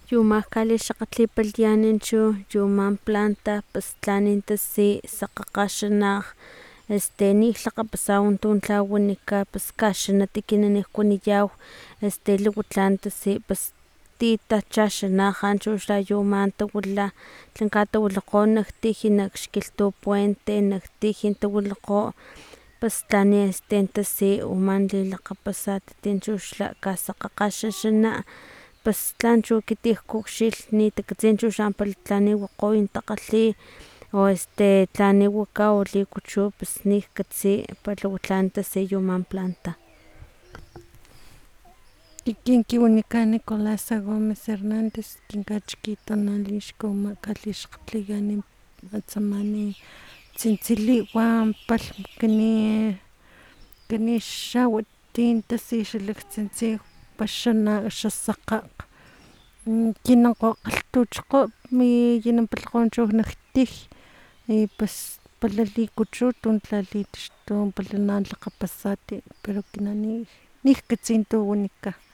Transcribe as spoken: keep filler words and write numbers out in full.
Yuma kali xakgatlipalhtiyanin chu yuman planta pus tlanin tasi sakgakgaxanaj este ni lhakgapasaw tun tla wanika pus kaxanat ekinan kuaniyaw este luego tlan tasi pus ti tachaxanaj chu xayuma tawila tlan katawilakgo nak tij nak xkilhtu puente nak tij tawilakgo pus tlani este tasi uman lilakgapasat chuxla kasakgakgaxaxana pus tlan chu ekiti kukxilh nitakatsi chu pala tlani wakgoy takgalhi o este tlani waka o liku chu pus nikkatsi para lhuwa tlan tasi yuman planta. Kin kiwanikan nicolasa gomez hernandez kin kachikitonali xkoma kalixkgatliyanin atsamani tsintsiliwa palhm kani kanixawat tin tasi xalaktsintsi paxana xasakgakg kinankgo kgalhtuchokgo minampalhkgo chu nak tij y pues pala liku chu tun tlalitaxtu pala na lakgapasat pero ekinan nikkatsi tu wanika.